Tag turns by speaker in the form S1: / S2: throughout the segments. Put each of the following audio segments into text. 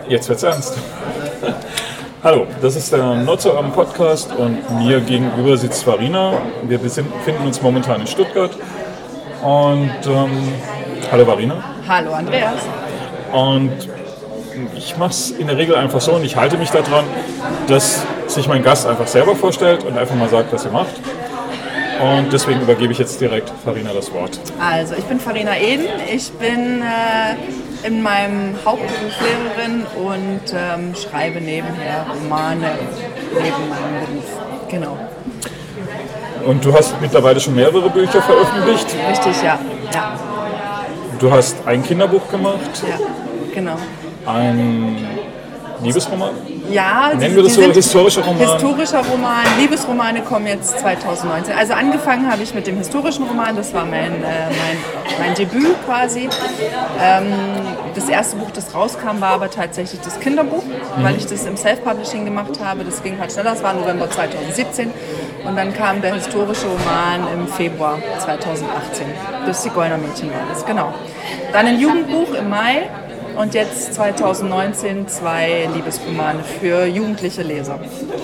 S1: Jetzt wird's ernst. Hallo, das ist der Notzoram Podcast und mir gegenüber sitzt Farina. Wir befinden uns momentan in Stuttgart. Und hallo Farina.
S2: Hallo Andreas.
S1: Und ich mache es in der Regel einfach so und ich halte mich daran, dass sich mein Gast einfach selber vorstellt und einfach mal sagt, was er macht. Und deswegen übergebe ich jetzt direkt Farina das Wort.
S2: Also, ich bin Farina Eden. Ich bin in meinem Hauptberuf Lehrerin und schreibe nebenher Romane neben meinem Beruf. Genau.
S1: Und du hast mittlerweile schon mehrere Bücher veröffentlicht?
S2: Richtig, ja.
S1: Du hast ein Kinderbuch gemacht?
S2: Ja, genau.
S1: Ein Liebesroman?
S2: Ja,
S1: nennen wir das so historischer Roman?
S2: Historischer Roman, Liebesromane kommen jetzt 2019. Also angefangen habe ich mit dem historischen Roman, das war mein Debüt quasi. Das erste Buch, das rauskam, war aber tatsächlich das Kinderbuch, weil ich das im Self-Publishing gemacht habe. Das ging halt schneller, das war November 2017. Und dann kam der historische Roman im Februar 2018. Das Zigeunermädchen war das, genau. Dann ein Jugendbuch im Mai. Und jetzt 2019 2 Liebesromane für jugendliche Leser.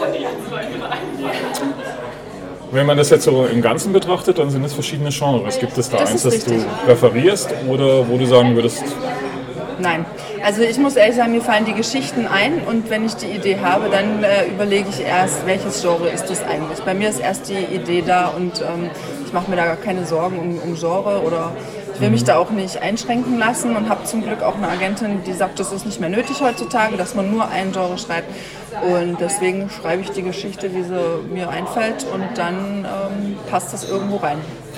S1: Wenn man das jetzt so im Ganzen betrachtet, dann sind es verschiedene Genres. Gibt es da eins, das du präferierst oder wo du sagen würdest?
S2: Nein. Also ich muss ehrlich sagen, mir fallen die Geschichten ein und wenn ich die Idee habe, dann überlege ich erst, welches Genre ist das eigentlich. Bei mir ist erst die Idee da und ich mache mir da gar keine Sorgen um Genre oder ich will mich da auch nicht einschränken lassen und habe zum Glück auch eine Agentin, die sagt, das ist nicht mehr nötig heutzutage, dass man nur ein Genre schreibt. Und deswegen schreibe ich die Geschichte, wie sie mir einfällt und dann passt das irgendwo rein.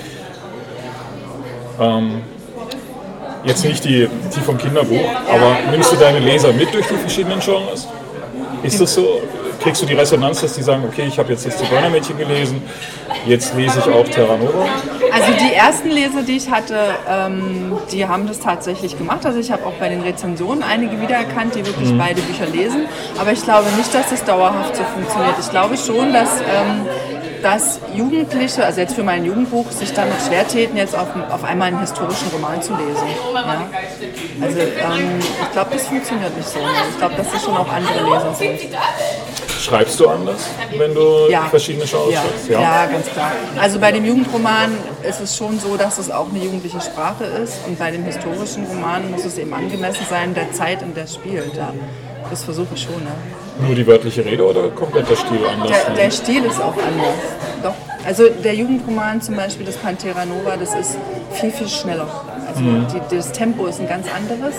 S1: Jetzt nicht die vom Kinderbuch, aber nimmst du deine Leser mit durch die verschiedenen Genres? Ist das so? Kriegst du die Resonanz, dass die sagen, okay, ich habe jetzt das Zigeunermädchen gelesen, jetzt lese ich auch Terra Nova?
S2: Also die ersten Leser, die ich hatte, die haben das tatsächlich gemacht. Also ich habe auch bei den Rezensionen einige wiedererkannt, die wirklich beide Bücher lesen. Aber ich glaube nicht, dass das dauerhaft so funktioniert. Ich glaube schon, dass Jugendliche, also jetzt für mein Jugendbuch, sich damit schwer täten, jetzt auf einmal einen historischen Roman zu lesen. Ja? Also ich glaube, das funktioniert nicht so. Ich glaube, dass das schon auch andere Leser sind.
S1: Schreibst du anders, wenn du verschiedene Genres schreibst?
S2: Ja, ganz klar. Also bei dem Jugendroman ist es schon so, dass es auch eine jugendliche Sprache ist und bei dem historischen Roman muss es eben angemessen sein der Zeit, in der es spielt. Ja. Das versuche ich schon. Ja.
S1: Nur die wörtliche Rede oder komplett der Stil anders?
S2: Der Stil ist auch anders. Doch. Also der Jugendroman zum Beispiel, das Terra Nova, das ist viel, viel schneller. Also das Tempo ist ein ganz anderes.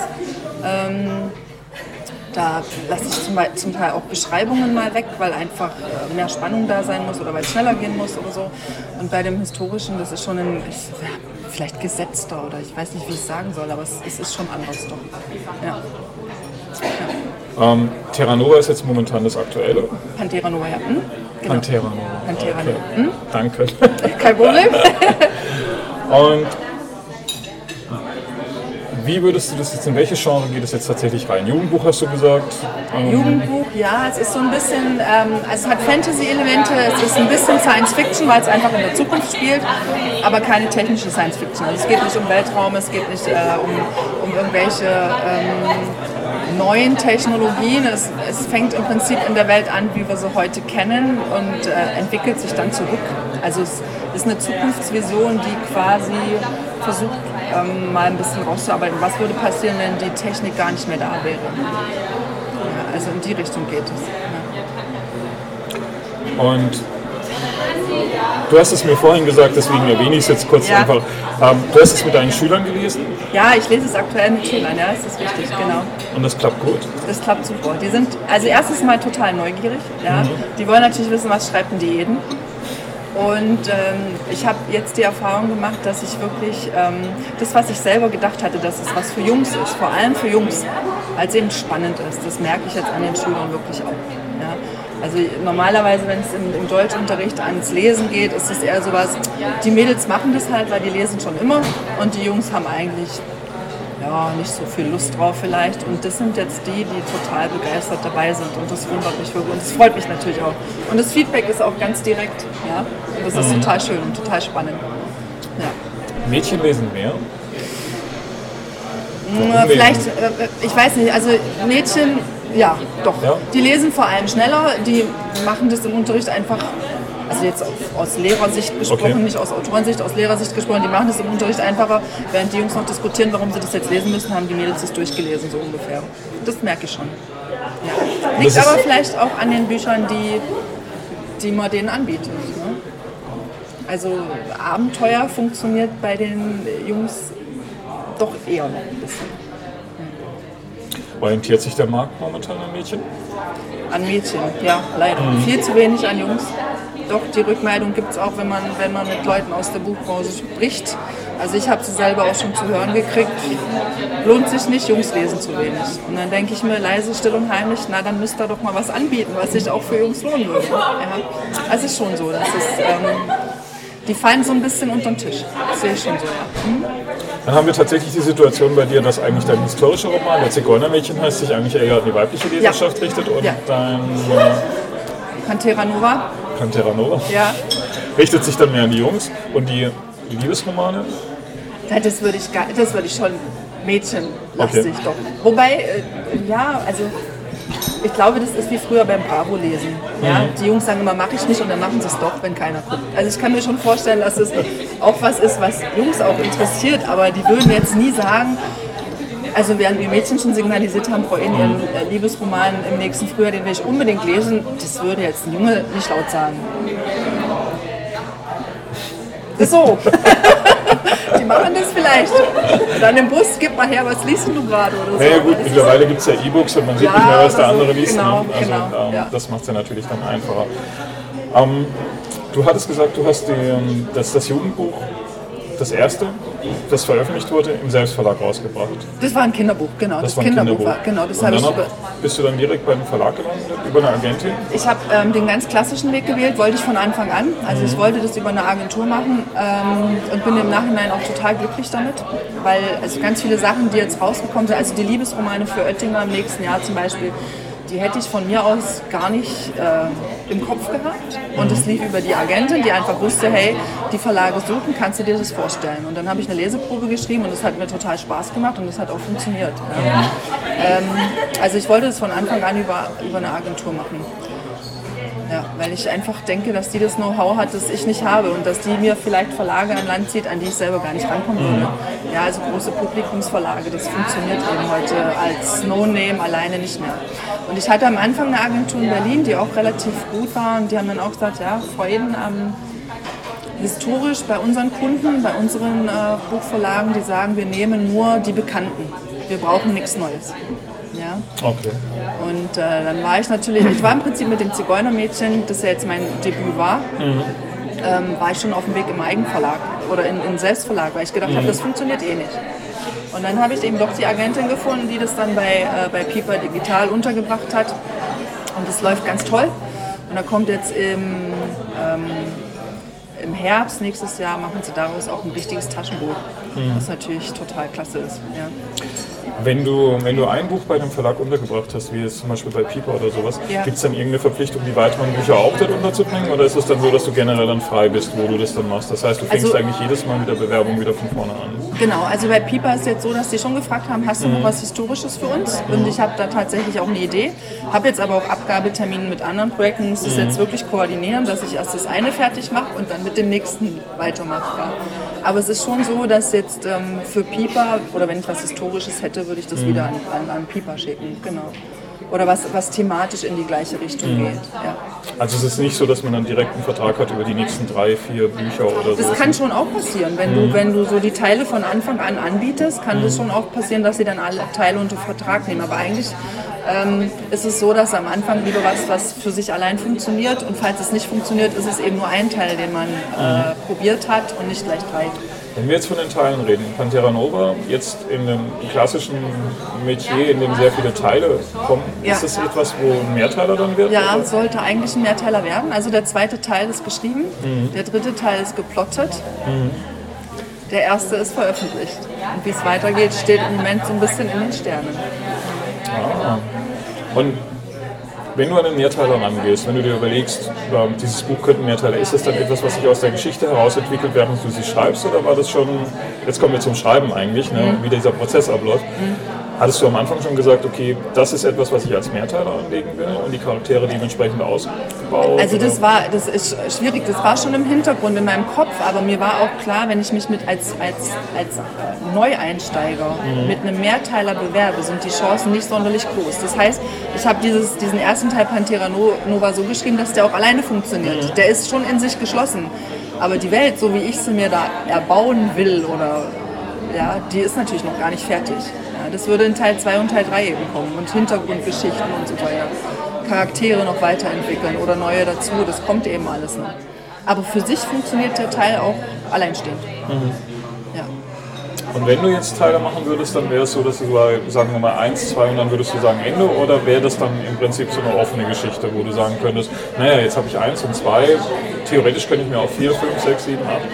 S2: Da lasse ich zum Teil auch Beschreibungen mal weg, weil einfach mehr Spannung da sein muss oder weil es schneller gehen muss oder so. Und bei dem Historischen, das ist schon vielleicht gesetzter oder ich weiß nicht, wie ich es sagen soll, aber es ist schon anders doch. Ja.
S1: Terra Nova ist jetzt momentan das Aktuelle.
S2: Terra Nova, ja. Genau.
S1: Terra Nova.
S2: Terra
S1: Okay.
S2: Nova.
S1: Danke.
S2: Kein Problem.
S1: Und wie würdest du das jetzt, in welche Genre geht es jetzt tatsächlich rein? Jugendbuch hast du gesagt?
S2: Jugendbuch, ja, es ist so ein bisschen, also es hat Fantasy-Elemente, es ist ein bisschen Science-Fiction, weil es einfach in der Zukunft spielt, aber keine technische Science-Fiction. Also es geht nicht um Weltraum, es geht nicht um irgendwelche neuen Technologien. Es fängt im Prinzip in der Welt an, wie wir sie heute kennen und entwickelt sich dann zurück. Also es ist eine Zukunftsvision, die quasi versucht, mal ein bisschen rauszuarbeiten, was würde passieren, wenn die Technik gar nicht mehr da wäre. Ja, also in die Richtung geht es.
S1: Ja. Und du hast es mir vorhin gesagt, deswegen erwähne ich es jetzt kurz einfach. Du hast es mit deinen Schülern gelesen?
S2: Ja, ich lese es aktuell mit Schülern, ja, das ist richtig, genau.
S1: Und das klappt gut? Das
S2: klappt super. Die sind also erstes Mal total neugierig. Ja. Die wollen natürlich wissen, was schreibt denn die Eden. Und ich habe jetzt die Erfahrung gemacht, dass ich wirklich das, was ich selber gedacht hatte, dass es was für Jungs ist, vor allem für Jungs, weil es eben spannend ist. Das merke ich jetzt an den Schülern wirklich auch. Ja. Also normalerweise, wenn es im Deutschunterricht ans Lesen geht, ist es eher sowas, die Mädels machen das halt, weil die lesen schon immer und die Jungs haben eigentlich nicht so viel Lust drauf vielleicht. Und das sind jetzt die total begeistert dabei sind. Und das wundert mich wirklich. Und das freut mich natürlich auch. Und das Feedback ist auch ganz direkt. Ja? Und das ist total schön und total spannend. Ja.
S1: Mädchen lesen mehr?
S2: Vielleicht, ich weiß nicht, also Mädchen Ja, doch.
S1: Ja?
S2: Die lesen vor allem schneller, die machen das im Unterricht einfach, also jetzt aus Lehrersicht gesprochen, nicht aus Autorensicht, aus Lehrersicht gesprochen, die machen das im Unterricht einfacher. Während die Jungs noch diskutieren, warum sie das jetzt lesen müssen, haben die Mädels das durchgelesen, so ungefähr. Das merke ich schon. Ja. Liegt aber vielleicht auch an den Büchern, die man denen anbietet. Ne? Also Abenteuer funktioniert bei den Jungs doch eher noch ein bisschen.
S1: Orientiert sich der Markt momentan an Mädchen?
S2: An Mädchen, ja, leider. Viel zu wenig an Jungs. Doch, die Rückmeldung gibt es auch, wenn man mit Leuten aus der Buchbranche spricht. Also ich habe sie selber auch schon zu hören gekriegt. Lohnt sich nicht, Jungs lesen zu wenig. Und dann denke ich mir, leise, still und heimlich, na dann müsst ihr doch mal was anbieten, was sich auch für Jungs lohnen würde. Ja. Es ist schon so. Die fallen so ein bisschen unter den Tisch. Das sehe ich schon so, ja.
S1: Dann haben wir tatsächlich die Situation bei dir, dass eigentlich dein historischer Roman, der Zigeunermädchen heißt, sich eigentlich eher an die weibliche Leserschaft richtet und dein
S2: Pantera Nova.
S1: Pantera Nova richtet sich dann mehr an die Jungs und die Liebesromane?
S2: Ja, das würde ich schon mädchenlastig doch. Wobei, also ich glaube, das ist wie früher beim Bravo-Lesen. Ja? Die Jungs sagen immer, mache ich nicht und dann machen sie es doch, wenn keiner guckt. Also ich kann mir schon vorstellen, dass es auch was ist, was Jungs auch interessiert, aber die würden jetzt nie sagen, also während wir Mädchen schon signalisiert haben, Frau In, ihren Liebesroman im nächsten Frühjahr, den will ich unbedingt lesen, das würde jetzt ein Junge nicht laut sagen. So. Die machen das vielleicht. Dann im Bus, gib mal her, was liest du gerade oder so.
S1: Naja gut, mittlerweile gibt es ja E-Books und man sieht nicht mehr, was der andere liest.
S2: Genau,
S1: das macht es ja natürlich dann einfacher. Du hattest gesagt, du hast das Jugendbuch, das erste, das veröffentlicht wurde, im Selbstverlag rausgebracht.
S2: Das war ein Kinderbuch, genau.
S1: Das war ein Kinderbuch.
S2: Genau, das
S1: habe ich bist du dann direkt beim Verlag gelandet, über eine Agentin?
S2: Ich habe den ganz klassischen Weg gewählt, wollte ich von Anfang an. Also ich wollte das über eine Agentur machen und bin im Nachhinein auch total glücklich damit, weil also ganz viele Sachen, die jetzt rausgekommen sind, also die Liebesromane für Oettinger im nächsten Jahr zum Beispiel, die hätte ich von mir aus gar nicht im Kopf gehabt. Und es lief über die Agentin, die einfach wusste, hey, die Verlage suchen, kannst du dir das vorstellen? Und dann habe ich eine Leseprobe geschrieben und das hat mir total Spaß gemacht und das hat auch funktioniert. Ja. Also ich wollte es von Anfang an über eine Agentur machen. Ja, weil ich einfach denke, dass die das Know-how hat, das ich nicht habe und dass die mir vielleicht Verlage an Land zieht, an die ich selber gar nicht rankommen würde. Ja, also große Publikumsverlage, das funktioniert eben heute als No-Name alleine nicht mehr. Und ich hatte am Anfang eine Agentur in Berlin, die auch relativ gut war und die haben dann auch gesagt, ja, Frau Eden, historisch bei unseren Kunden, bei unseren Buchverlagen, die sagen, wir nehmen nur die Bekannten, wir brauchen nichts Neues. Ja.
S1: Okay.
S2: Und dann war ich war im Prinzip mit dem Zigeunermädchen, das ja jetzt mein Debüt war, war ich schon auf dem Weg im Eigenverlag oder in Selbstverlag, weil ich gedacht habe, das funktioniert eh nicht. Und dann habe ich eben doch die Agentin gefunden, die das dann bei Piper Digital untergebracht hat. Und das läuft ganz toll. Und da kommt jetzt im Herbst nächstes Jahr machen sie daraus auch ein richtiges Taschenbuch, was natürlich total klasse ist. Ja.
S1: Wenn du ein Buch bei einem Verlag untergebracht hast, wie jetzt zum Beispiel bei Piper oder sowas, gibt es dann irgendeine Verpflichtung, die weiteren Bücher auch dort unterzubringen? Oder ist es dann so, dass du generell dann frei bist, wo du das dann machst? Das heißt, du fängst eigentlich jedes Mal mit der Bewerbung wieder von vorne an.
S2: Genau, also bei Piper ist es jetzt so, dass die schon gefragt haben, hast du noch was Historisches für uns? Und ich habe da tatsächlich auch eine Idee. Habe jetzt aber auch Abgabetermine mit anderen Projekten, muss das jetzt wirklich koordinieren, dass ich erst das eine fertig mache und dann mit dem nächsten weitermache. Ja. Aber es ist schon so, dass jetzt für Piper, oder wenn ich was Historisches hätte, würde ich das wieder an Piper schicken. Genau. Oder was thematisch in die gleiche Richtung geht. Ja.
S1: Also es ist nicht so, dass man dann direkt einen Vertrag hat über die nächsten 3, 4 Bücher oder so?
S2: Das kann schon auch passieren. Wenn du so die Teile von Anfang an anbietest, kann das schon auch passieren, dass sie dann alle Teile unter Vertrag nehmen. Aber eigentlich ist es so, dass am Anfang lieber was für sich allein funktioniert und falls es nicht funktioniert, ist es eben nur ein Teil, den man probiert hat und nicht gleich 3.
S1: Wenn wir jetzt von den Teilen reden, Pantera Nova, jetzt in einem klassischen Metier, in dem sehr viele Teile kommen, ist das etwas, wo ein Mehrteiler dann wird?
S2: Ja, es sollte eigentlich ein Mehrteiler werden. Also der zweite Teil ist geschrieben, der dritte Teil ist geplottet, der erste ist veröffentlicht. Und wie es weitergeht, steht im Moment so ein bisschen in den Sternen.
S1: Ah. Und wenn du an den Mehrteiler rangehst, wenn du dir überlegst, dieses Buch könnte ein Mehrteiler, ist das dann etwas, was sich aus der Geschichte heraus entwickelt, während du sie schreibst, oder war das schon, jetzt kommen wir zum Schreiben eigentlich, wie dieser Prozess abläuft, Hattest du am Anfang schon gesagt, okay, das ist etwas, was ich als Mehrteiler anlegen will und die Charaktere dementsprechend ausgebaut?
S2: Also das ist schwierig, das war schon im Hintergrund in meinem Kopf, aber mir war auch klar, wenn ich mich als Neueinsteiger mit einem Mehrteiler bewerbe, sind die Chancen nicht sonderlich groß. Das heißt, ich habe diesen ersten Teil Panthera Nova so geschrieben, dass der auch alleine funktioniert. Der ist schon in sich geschlossen, aber die Welt, so wie ich sie mir da erbauen will, die ist natürlich noch gar nicht fertig. Ja, das würde in Teil 2 und Teil 3 eben kommen und Hintergrundgeschichten und so weiter. Charaktere noch weiterentwickeln oder neue dazu, das kommt eben alles noch. Aber für sich funktioniert der Teil auch alleinstehend. Ja.
S1: Und wenn du jetzt Teile machen würdest, dann wäre es so, dass du sagen wir mal 1, 2 und dann würdest du sagen Ende, oder wäre das dann im Prinzip so eine offene Geschichte, wo du sagen könntest, naja, jetzt habe ich 1 und 2, theoretisch könnte ich mir auch 4, 5, 6, 7, 8.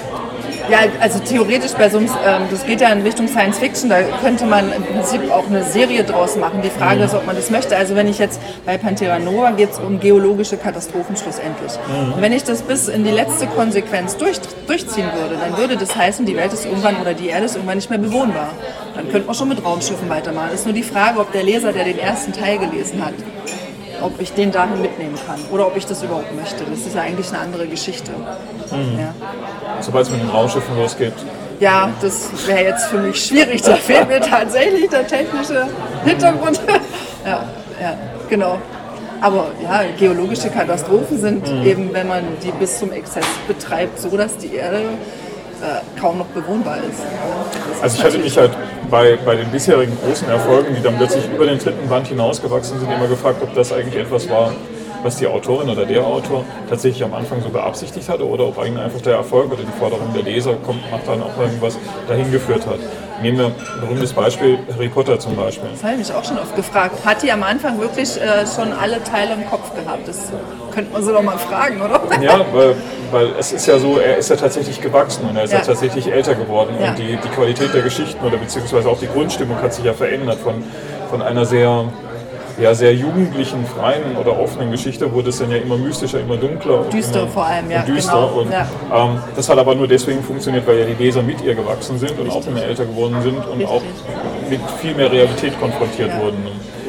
S2: Ja, also theoretisch bei so einem, das geht ja in Richtung Science Fiction, da könnte man im Prinzip auch eine Serie draus machen. Die Frage ist, ob man das möchte. Also wenn ich jetzt bei Panthera Nova geht es um geologische Katastrophen schlussendlich. Und wenn ich das bis in die letzte Konsequenz durchziehen würde, dann würde das heißen, die Welt ist irgendwann oder die Erde ist irgendwann nicht mehr bewohnbar. Dann könnte man schon mit Raumschiffen weitermachen. Es ist nur die Frage, ob der Leser, der den ersten Teil gelesen hat, ob ich den dahin mitnehmen kann oder ob ich das überhaupt möchte. Das ist ja eigentlich eine andere Geschichte. Ja.
S1: Sobald es mit den Raumschiffen losgeht.
S2: Ja, das wäre jetzt für mich schwierig. Da fehlt mir tatsächlich der technische Hintergrund. Ja, genau. Aber ja, geologische Katastrophen sind eben, wenn man die bis zum Exzess betreibt, so dass die Erde kaum noch bewohnbar ist.
S1: Also ich hatte mich halt bei den bisherigen großen Erfolgen, die dann plötzlich über den 3. Band hinausgewachsen sind, immer gefragt, ob das eigentlich etwas war, was die Autorin oder der Autor tatsächlich am Anfang so beabsichtigt hatte oder ob eigentlich einfach der Erfolg oder die Forderung der Leser kommt, macht dann auch irgendwas dahin geführt hat. Nehmen wir ein berühmtes Beispiel, Harry Potter zum Beispiel.
S2: Das habe ich mich auch schon oft gefragt. Hat die am Anfang wirklich schon alle Teile im Kopf gehabt? Das könnte man sie doch mal fragen, oder?
S1: Ja, weil es ist ja so, er ist ja tatsächlich gewachsen und er ist ja tatsächlich älter geworden. Ja. Und die Qualität der Geschichten oder beziehungsweise auch die Grundstimmung hat sich ja verändert von einer sehr jugendlichen, freien oder offenen Geschichte wurde es dann ja immer mystischer, immer dunkler.
S2: Düster
S1: immer,
S2: vor allem, ja.
S1: Düster. Genau. Und, das hat aber nur deswegen funktioniert, weil ja die Leser mit ihr gewachsen sind und auch immer älter geworden sind und auch mit viel mehr Realität konfrontiert wurden.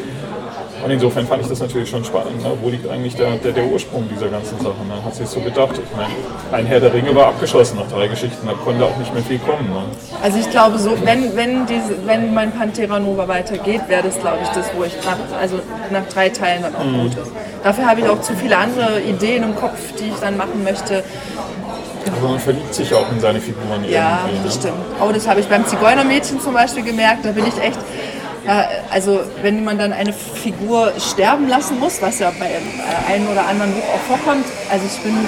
S1: Und insofern fand ich das natürlich schon spannend. Ne? Wo liegt eigentlich der Ursprung dieser ganzen Sache? Ne? Hat sich so gedacht. Ich meine, ein Herr der Ringe war abgeschlossen nach 3 Geschichten, da konnte auch nicht mehr viel kommen. Ne?
S2: Also ich glaube, so, wenn mein Panthera Nova weitergeht, wäre das, glaube ich, das, wo ich nach 3 Teilen dann auch gut ist. Dafür habe ich auch zu viele andere Ideen im Kopf, die ich dann machen möchte.
S1: Aber man verliebt sich auch in seine Figuren.
S2: Ja, das stimmt. Oh, das habe ich beim Zigeunermädchen zum Beispiel gemerkt. Da bin ich echt... Ja, also wenn man dann eine Figur sterben lassen muss, was ja bei einem oder anderen Buch auch vorkommt, also ich bin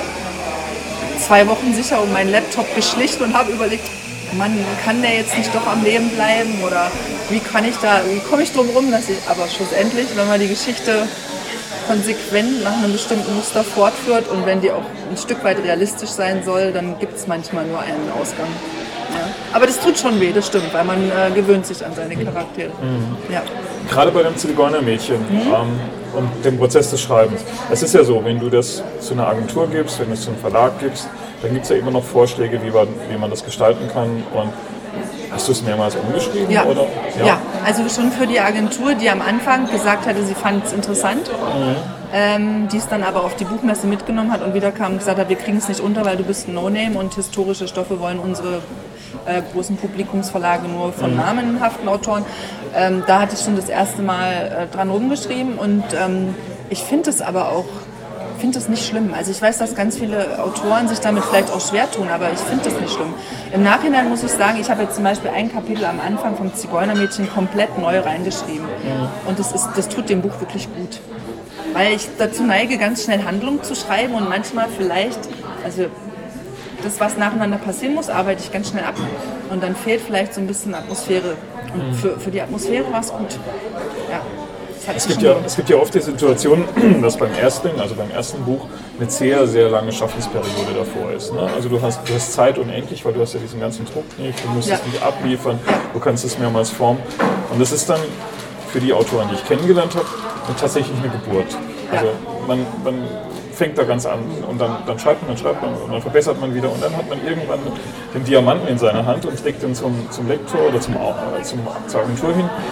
S2: 2 Wochen sicher um meinen Laptop geschlichen und habe überlegt, Mann, kann der jetzt nicht doch am Leben bleiben oder wie komme ich drum rum, aber schlussendlich, wenn man die Geschichte konsequent nach einem bestimmten Muster fortführt und wenn die auch ein Stück weit realistisch sein soll, dann gibt es manchmal nur einen Ausgang. Ja. Aber das tut schon weh, das stimmt, weil man gewöhnt sich an seine Charaktere. Ja.
S1: Gerade bei dem Zigeunermädchen und dem Prozess des Schreibens. Es ist ja so, wenn du das zu einer Agentur gibst, wenn du es zu einem Verlag gibst, dann gibt es ja immer noch Vorschläge, wie man das gestalten kann. Und hast du es mehrmals umgeschrieben?
S2: Ja.
S1: Oder?
S2: Ja, also schon für die Agentur, die am Anfang gesagt hatte, sie fand es interessant. Die es dann aber auf die Buchmesse mitgenommen hat und wieder kam und gesagt hat, wir kriegen es nicht unter, weil du bist ein No-Name und historische Stoffe wollen unsere großen Publikumsverlage nur von namenhaften Autoren. Da hatte ich schon das erste Mal dran rumgeschrieben und ich finde es aber auch nicht schlimm. Also ich weiß, dass ganz viele Autoren sich damit vielleicht auch schwer tun, aber ich finde das nicht schlimm. Im Nachhinein muss ich sagen, ich habe jetzt zum Beispiel ein Kapitel am Anfang vom Zigeunermädchen komplett neu reingeschrieben und das tut dem Buch wirklich gut. Weil ich dazu neige, ganz schnell Handlungen zu schreiben und manchmal vielleicht, also das, was nacheinander passieren muss, arbeite ich ganz schnell ab. Und dann fehlt vielleicht so ein bisschen Atmosphäre. Und für die Atmosphäre war es gut. Ja, es gibt ja oft die Situation, dass beim ersten Buch eine sehr, sehr lange Schaffensperiode davor ist. Ne? Also du hast Zeit unendlich, weil du hast ja diesen ganzen Druck nicht, du musst es nicht abliefern, du kannst es mehrmals formen. Und das ist dann für die Autoren, die ich kennengelernt habe, tatsächlich eine Geburt. Also man fängt da ganz an und dann schreibt man und dann verbessert man wieder und dann hat man irgendwann den Diamanten in seiner Hand und trägt den zum Lektor oder zur Agentur hin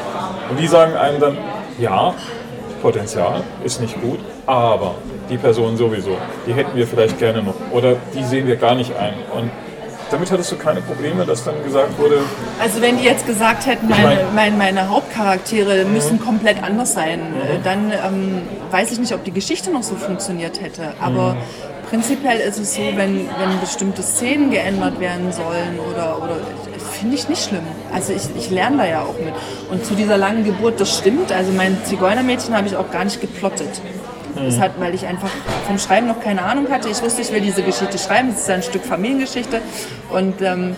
S1: Und die sagen einem dann, ja, Potenzial ist nicht gut, aber die Person sowieso, die hätten wir vielleicht gerne noch oder die sehen wir gar nicht ein. Und damit hattest du keine Probleme, dass dann gesagt wurde...
S2: Also wenn die jetzt gesagt hätten, meine Hauptcharaktere müssen komplett anders sein, dann weiß ich nicht, ob die Geschichte noch so funktioniert hätte. Aber prinzipiell ist es so, wenn bestimmte Szenen geändert werden sollen oder finde ich nicht schlimm. Also ich lerne da ja auch mit. Und zu dieser langen Geburt, das stimmt. Also mein Zigeunermädchen habe ich auch gar nicht geplottet. Das hat, weil ich einfach vom Schreiben noch keine Ahnung hatte. Ich wusste, ich will diese Geschichte schreiben. Es ist ein Stück Familiengeschichte. Und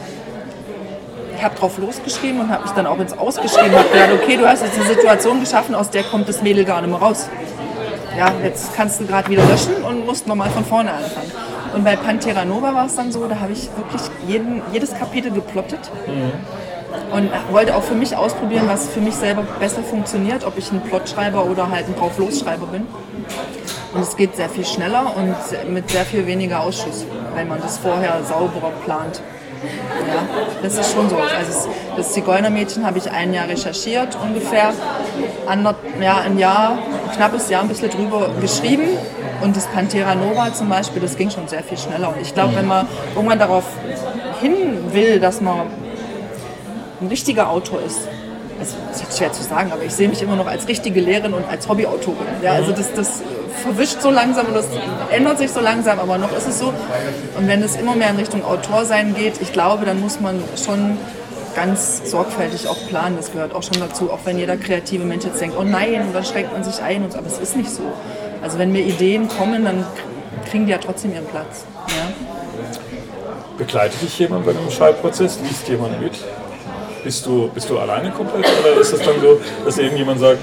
S2: ich habe drauf losgeschrieben und habe mich dann auch ins Ausgeschrieben. Habe gedacht, okay, du hast jetzt eine Situation geschaffen, aus der kommt das Mädel gar nicht mehr raus. Ja, jetzt kannst du gerade wieder löschen und musst nochmal von vorne anfangen. Und bei Panthera Nova war es dann so, da habe ich wirklich jedes Kapitel geplottet. Und wollte auch für mich ausprobieren, was für mich selber besser funktioniert, ob ich ein Plotschreiber oder halt ein Drauflosschreiber bin. Und es geht sehr viel schneller und mit sehr viel weniger Ausschuss, wenn man das vorher sauberer plant. Ja, das ist schon so. Also das Zigeunermädchen habe ich 1 Jahr recherchiert, ungefähr ein knappes Jahr, ein bisschen drüber geschrieben. Und das Panthera Nova zum Beispiel, das ging schon sehr viel schneller. Und ich glaube, wenn man irgendwann darauf hin will, dass man ein richtiger Autor ist, das ist jetzt schwer zu sagen, aber ich sehe mich immer noch als richtige Lehrerin und als Hobbyautorin. Ja, also das verwischt so langsam und das ändert sich so langsam, aber noch ist es so. Und wenn es immer mehr in Richtung Autorsein geht, ich glaube, dann muss man schon ganz sorgfältig auch planen. Das gehört auch schon dazu, auch wenn jeder kreative Mensch jetzt denkt, oh nein, und dann schränkt man sich ein. Aber es ist nicht so. Also wenn mir Ideen kommen, dann kriegen die ja trotzdem ihren Platz. Ja.
S1: Begleitet dich jemand bei einem Schreibprozess? Liest jemand mit? Bist du alleine komplett oder ist es dann so, dass irgendjemand sagt,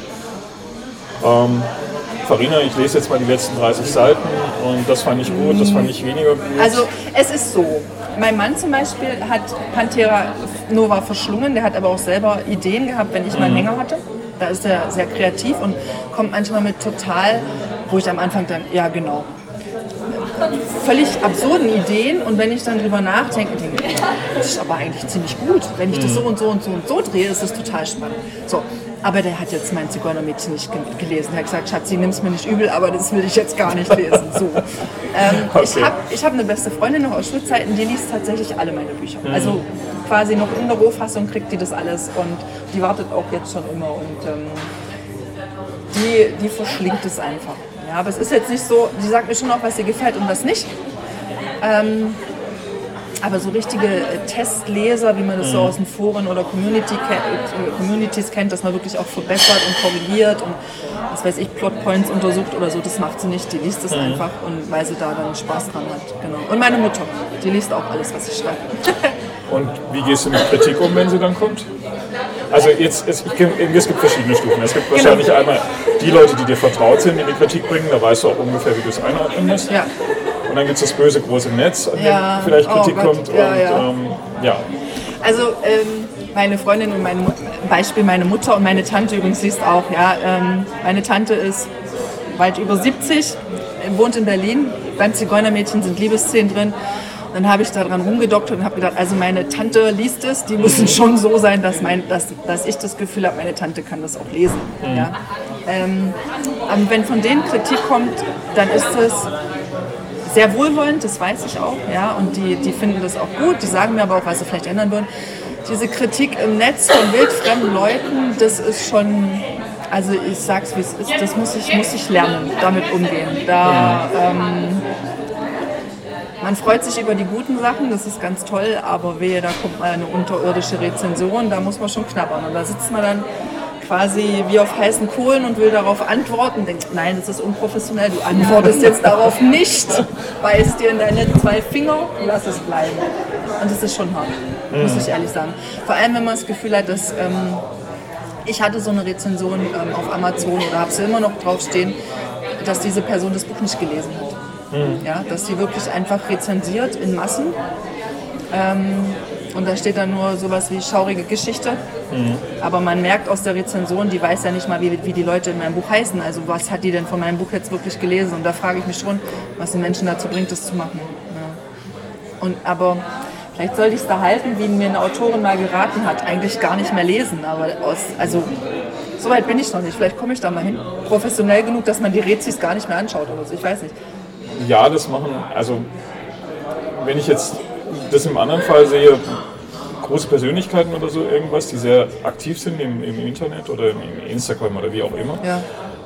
S1: Farina, ich lese jetzt mal die letzten 30 Seiten und das fand ich gut, das fand ich weniger gut?
S2: Also es ist so, mein Mann zum Beispiel hat Panthera Nova verschlungen, der hat aber auch selber Ideen gehabt, wenn ich mal einen Hänger hatte. Da ist er sehr kreativ und kommt manchmal mit total, wo ich am Anfang dann, ja genau, völlig absurden Ideen und wenn ich dann drüber nachdenke, denke ich, das ist aber eigentlich ziemlich gut. Wenn ich das so und so und so und so drehe, ist das total spannend. So, aber der hat jetzt mein Zigeunermädchen nicht gelesen. Er hat gesagt, Schatzi, nimm's mir nicht übel, aber das will ich jetzt gar nicht lesen. So. Okay. Ich hab eine beste Freundin noch aus Schulzeiten, die liest tatsächlich alle meine Bücher. Also quasi noch in der Rohfassung kriegt die das alles und die wartet auch jetzt schon immer und die verschlingt es einfach. Ja, aber es ist jetzt nicht so, sie sagt mir schon auch, was ihr gefällt und was nicht. Aber so richtige Testleser, wie man das so aus den Foren oder Communities kennt, dass man wirklich auch verbessert und korrigiert und was weiß ich, Plotpoints untersucht oder so, das macht sie nicht. Die liest es einfach und weil sie da dann Spaß dran hat. Genau. Und meine Mutter, die liest auch alles, was ich schreibe.
S1: Und wie gehst du mit Kritik um, wenn sie dann kommt? Also es gibt verschiedene Stufen. Es gibt wahrscheinlich einmal die Leute, die dir vertraut sind, die die Kritik bringen, da weißt du auch ungefähr, wie du es einordnen musst. Ja. Und dann gibt es das böse große Netz, an dem vielleicht Kritik kommt.
S2: Also meine Freundin und meine Mutter und meine Tante übrigens liest auch. Ja, meine Tante ist weit über 70, wohnt in Berlin. Beim Zigeunermädchen sind Liebesszenen drin. Dann habe ich da dran rumgedoktert und habe gedacht, also meine Tante liest es, die müssen schon so sein, dass ich das Gefühl habe, meine Tante kann das auch lesen. Ja. Aber wenn von denen Kritik kommt, dann ist es sehr wohlwollend, das weiß ich auch. Ja, und die finden das auch gut, die sagen mir aber auch, was sie vielleicht ändern würden. Diese Kritik im Netz von wildfremden Leuten, das ist schon, also ich sag's wie es ist, das muss ich lernen, damit umgehen. Man freut sich über die guten Sachen, das ist ganz toll, aber wehe, da kommt mal eine unterirdische Rezension, da muss man schon knabbern. Und da sitzt man dann quasi wie auf heißen Kohlen und will darauf antworten und denkt, nein, das ist unprofessionell, du antwortest jetzt darauf nicht, beißt dir in deine 2 Finger und lass es bleiben. Und das ist schon hart, muss ich ehrlich sagen. Vor allem, wenn man das Gefühl hat, dass ich hatte so eine Rezension auf Amazon oder habe sie immer noch draufstehen, dass diese Person das Buch nicht gelesen hat. Ja, dass sie wirklich einfach rezensiert in Massen. Und da steht dann nur sowas wie schaurige Geschichte. Aber man merkt aus der Rezension, die weiß ja nicht mal, wie die Leute in meinem Buch heißen. Also was hat die denn von meinem Buch jetzt wirklich gelesen? Und da frage ich mich schon, was den Menschen dazu bringt, das zu machen. Ja. Aber vielleicht sollte ich es da halten, wie mir eine Autorin mal geraten hat, eigentlich gar nicht mehr lesen. Aber So weit bin ich noch nicht. Vielleicht komme ich da mal hin. Professionell genug, dass man die Rätsels gar nicht mehr anschaut oder so. Ich weiß nicht.
S1: Ja, das machen, also wenn ich jetzt das im anderen Fall sehe, große Persönlichkeiten oder so irgendwas, die sehr aktiv sind im Internet oder im Instagram oder wie auch immer,
S2: Ja.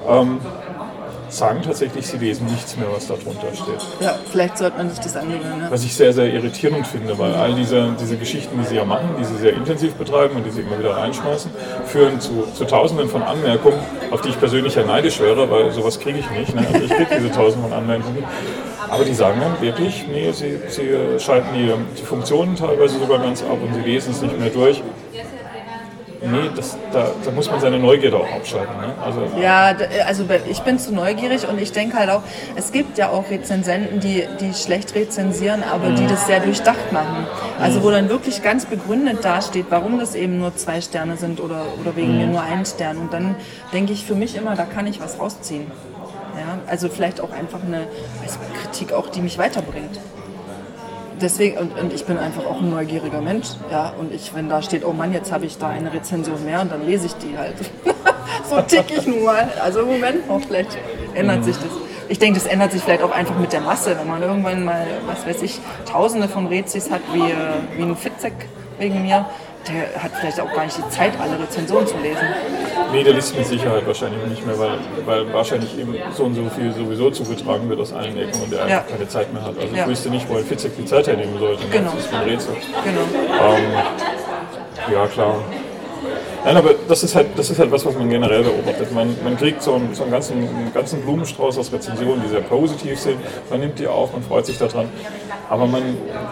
S1: sagen tatsächlich, sie lesen nichts mehr, was da drunter steht.
S2: Ja, vielleicht sollte man sich das angewöhnen. Ne?
S1: Was ich sehr, sehr irritierend finde, weil all diese Geschichten, die sie ja machen, die sie sehr intensiv betreiben und die sie immer wieder reinschmeißen, führen zu Tausenden von Anmerkungen, auf die ich persönlich ja neidisch wäre, weil sowas kriege ich nicht. Ne? Also ich kriege diese Tausende von Anmerkungen. Aber die sagen dann wirklich, nee, sie schalten die Funktionen teilweise sogar ganz ab und sie lesen es nicht mehr durch. Nee, da muss man seine Neugierde auch abschalten. Ne?
S2: Ja, also ich bin zu neugierig und ich denke halt auch, es gibt ja auch Rezensenten, die schlecht rezensieren, aber die das sehr durchdacht machen. Also wo dann wirklich ganz begründet dasteht, warum das eben nur 2 Sterne sind oder wegen mir nur 1 Stern. Und dann denke ich für mich immer, da kann ich was rausziehen. Ja? Also vielleicht auch einfach eine Kritik, auch, die mich weiterbringt. Deswegen, und ich bin einfach auch ein neugieriger Mensch, ja, und wenn da steht, oh Mann, jetzt habe ich da eine Rezension mehr und dann lese ich die halt. So tick ich nun mal. Also im Moment noch, vielleicht ändert sich das. Ich denke, das ändert sich vielleicht auch einfach mit der Masse, wenn man irgendwann mal, was weiß ich, Tausende von Rezis hat, wie ein Fitzek wegen mir, der hat vielleicht auch gar nicht die Zeit, alle Rezensionen zu lesen.
S1: Nee, der liest mit Sicherheit wahrscheinlich nicht mehr, weil wahrscheinlich eben so und so viel sowieso zugetragen wird aus allen Ecken und der einfach keine Zeit mehr hat. Also ich wüsste nicht, wo ein Fitzek die Zeit hernehmen sollte.
S2: Genau.
S1: Das ist ein Rätsel.
S2: Genau.
S1: Ja, klar. Nein, aber das ist halt was man generell beobachtet. Man kriegt so einen ganzen Blumenstrauß aus Rezensionen, die sehr positiv sind. Man nimmt die auf, man freut sich daran. Aber man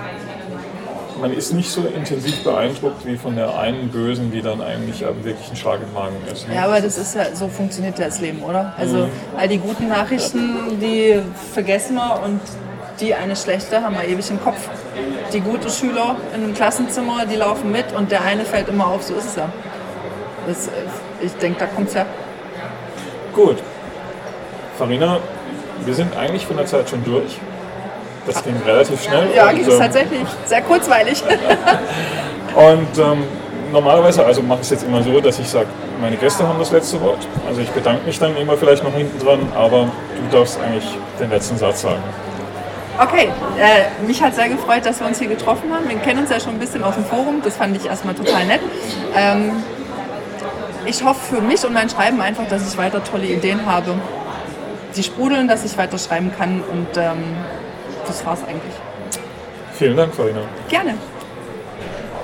S1: ist nicht so intensiv beeindruckt wie von der einen Bösen, die dann eigentlich wirklich ein Schlag im Magen ist. Ne?
S2: Ja, aber das ist ja, so funktioniert ja das Leben, oder? Also all die guten Nachrichten, die vergessen wir und die eine schlechte haben wir ewig im Kopf. Die guten Schüler in einem Klassenzimmer, die laufen mit und der eine fällt immer auf, so ist es ja. Ich denke, da kommt es her.
S1: Gut. Farina, wir sind eigentlich von der Zeit schon durch. Das ging relativ schnell.
S2: Ja, ging es tatsächlich. Sehr kurzweilig.
S1: Und normalerweise, also mache ich es jetzt immer so, dass ich sage, meine Gäste haben das letzte Wort. Also ich bedanke mich dann immer vielleicht noch hinten dran, aber du darfst eigentlich den letzten Satz sagen.
S2: Okay, mich hat sehr gefreut, dass wir uns hier getroffen haben. Wir kennen uns ja schon ein bisschen aus dem Forum, das fand ich erstmal total nett. Ich hoffe für mich und mein Schreiben einfach, dass ich weiter tolle Ideen habe, die sprudeln, dass ich weiter schreiben kann und das war's eigentlich.
S1: Vielen Dank, Farina.
S2: Gerne.